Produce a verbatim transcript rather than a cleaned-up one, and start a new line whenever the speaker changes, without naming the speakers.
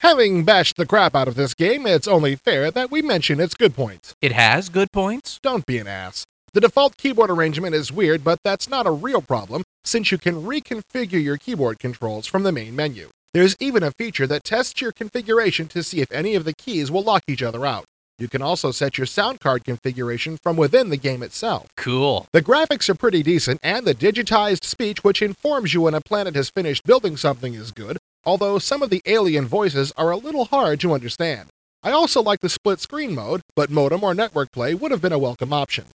Having bashed the crap out of this game, it's only fair that we mention its good points.
It has good points?
Don't be an ass. The default keyboard arrangement is weird, but that's not a real problem, since you can reconfigure your keyboard controls from the main menu. There's even a feature that tests your configuration to see if any of the keys will lock each other out. You can also set your sound card configuration from within the game itself.
Cool.
The graphics are pretty decent, and the digitized speech which informs you when a planet has finished building something is good, although some of the alien voices are a little hard to understand. I also like the split screen mode, but modem or network play would have been a welcome option.